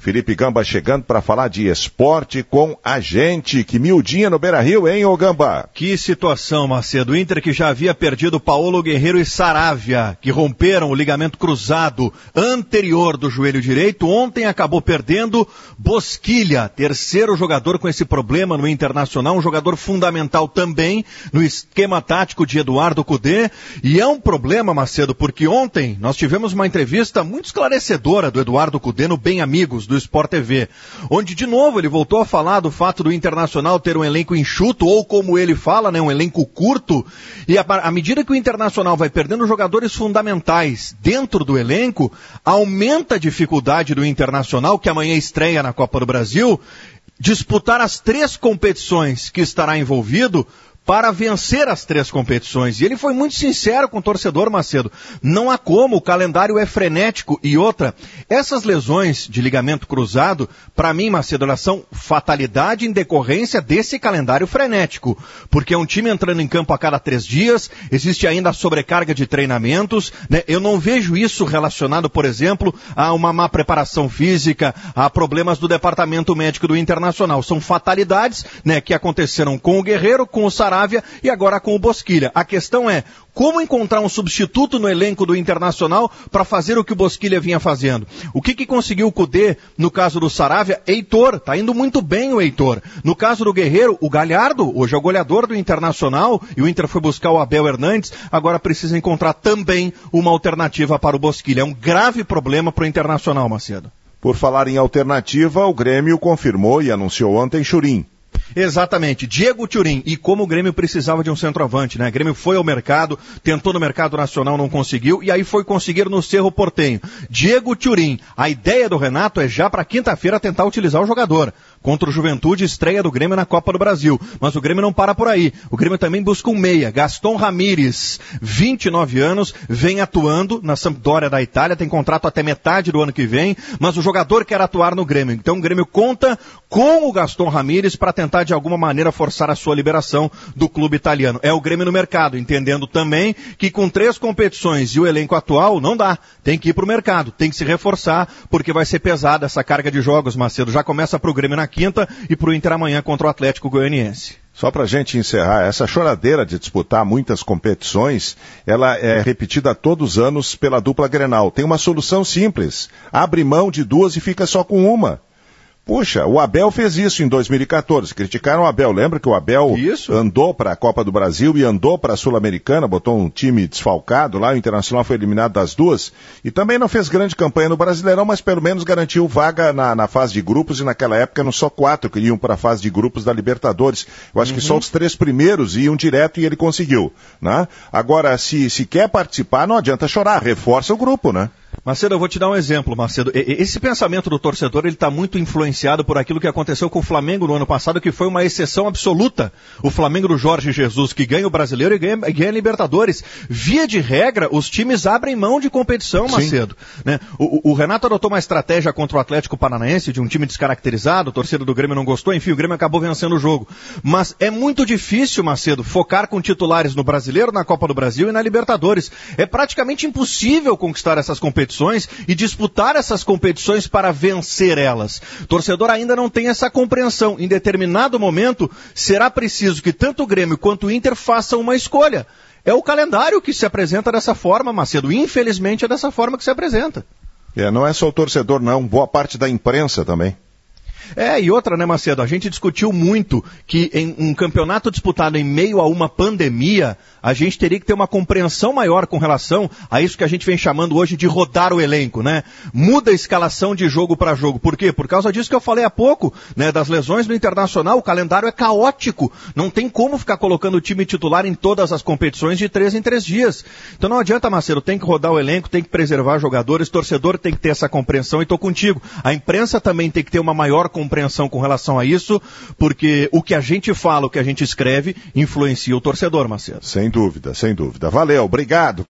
Felipe Gamba chegando para falar de esporte com a gente. Que miudinha no Beira-Rio, hein, ô Gamba? Que situação, Macedo. O Inter que já havia perdido Paulo Guerreiro e Saravia, que romperam o ligamento cruzado anterior do joelho direito. Ontem acabou perdendo Bosquilha, terceiro jogador com esse problema no Internacional, um jogador fundamental também no esquema tático de Eduardo Cudê. E é um problema, Macedo, porque ontem nós tivemos uma entrevista muito esclarecedora do Eduardo Cudê no Bem Amigos, do Sport TV, onde de novo ele voltou a falar do fato do Internacional ter um elenco enxuto, ou como ele fala, né, um elenco curto, e à medida que o Internacional vai perdendo jogadores fundamentais dentro do elenco, aumenta a dificuldade do Internacional, que amanhã estreia na Copa do Brasil, disputar as 3 competições que estará envolvido para vencer as 3 competições. E ele foi muito sincero com o torcedor, Macedo. Não há como, o calendário é frenético. E outra, essas lesões de ligamento cruzado, para mim, Macedo, elas são fatalidade em decorrência desse calendário frenético. Porque é um time entrando em campo a cada 3 dias, existe ainda a sobrecarga de treinamentos, né? Eu não vejo isso relacionado, por exemplo, a uma má preparação física, a problemas do departamento médico do Internacional. São fatalidades, né, que aconteceram com o Guerreiro, com o Saravia e agora com o Bosquilha. A questão é, como encontrar um substituto no elenco do Internacional para fazer o que o Bosquilha vinha fazendo? O que conseguiu o Cudê no caso do Saravia? Heitor, tá indo muito bem o Heitor. No caso do Guerreiro, o Galhardo, hoje é o goleador do Internacional, e o Inter foi buscar o Abel Hernandes, agora precisa encontrar também uma alternativa para o Bosquilha. É um grave problema para o Internacional, Macedo. Por falar em alternativa, o Grêmio confirmou e anunciou ontem Churin. Exatamente, Diego Thurin. E como o Grêmio precisava de um centroavante, né? O Grêmio foi ao mercado, tentou no mercado nacional, não conseguiu, e aí foi conseguir no Cerro Porteño. Diego Thurin. A ideia do Renato é já para quinta-feira tentar utilizar o jogador. Contra o Juventude, estreia do Grêmio na Copa do Brasil. Mas o Grêmio não para por aí. O Grêmio também busca um meia. Gaston Ramírez, 29 anos, vem atuando na Sampdoria da Itália, tem contrato até metade do ano que vem, mas o jogador quer atuar no Grêmio. Então o Grêmio conta com o Gaston Ramírez para tentar de alguma maneira forçar a sua liberação do clube italiano. É o Grêmio no mercado, entendendo também que com 3 competições e o elenco atual não dá. Tem que ir para o mercado, tem que se reforçar, porque vai ser pesada essa carga de jogos, Macedo. Já começa para o Grêmio na quinta e para o Inter amanhã contra o Atlético Goianiense. Só para a gente encerrar, essa choradeira de disputar muitas competições, ela é repetida todos os anos pela dupla Grenal. Tem uma solução simples, abre mão de 2 e fica só com uma. Puxa, o Abel fez isso em 2014, criticaram o Abel, lembra que o Abel andou para a Copa do Brasil e andou para a Sul-Americana, botou um time desfalcado lá, o Internacional foi eliminado das 2, e também não fez grande campanha no Brasileirão, mas pelo menos garantiu vaga na fase de grupos, e naquela época eram só 4 que iam para a fase de grupos da Libertadores. Eu acho que só os 3 primeiros iam direto e ele conseguiu, né? Agora, se quer participar, não adianta chorar, reforça o grupo, né? Macedo, eu vou te dar um exemplo, Macedo. Esse pensamento do torcedor, ele está muito influenciado por aquilo que aconteceu com o Flamengo no ano passado, que foi uma exceção absoluta. O Flamengo do Jorge Jesus, que ganha o Brasileiro e ganha a Libertadores. Via de regra, os times abrem mão de competição, Macedo. Né? O Renato adotou uma estratégia contra o Atlético Paranaense, de um time descaracterizado, a torcida do Grêmio não gostou, enfim, o Grêmio acabou vencendo o jogo. Mas é muito difícil, Macedo, focar com titulares no Brasileiro, na Copa do Brasil e na Libertadores. É praticamente impossível conquistar essas competições e disputar essas competições para vencer elas. O torcedor ainda não tem essa compreensão. Em determinado momento, será preciso que tanto o Grêmio quanto o Inter façam uma escolha. É o calendário que se apresenta dessa forma, Macedo. Infelizmente é dessa forma que se apresenta. Não é só o torcedor não, boa parte da imprensa também. E outra, né, Macedo, a gente discutiu muito que em um campeonato disputado em meio a uma pandemia, a gente teria que ter uma compreensão maior com relação a isso que a gente vem chamando hoje de rodar o elenco, né? Muda a escalação de jogo para jogo. Por quê? Por causa disso que eu falei há pouco, né, das lesões no Internacional, o calendário é caótico. Não tem como ficar colocando o time titular em todas as competições de 3 em 3 dias. Então não adianta, Macedo, tem que rodar o elenco, tem que preservar jogadores, torcedor tem que ter essa compreensão e tô contigo. A imprensa também tem que ter uma maior compreensão com relação a isso, porque o que a gente fala, o que a gente escreve, influencia o torcedor, Macedo. Sem dúvida, sem dúvida. Valeu, obrigado.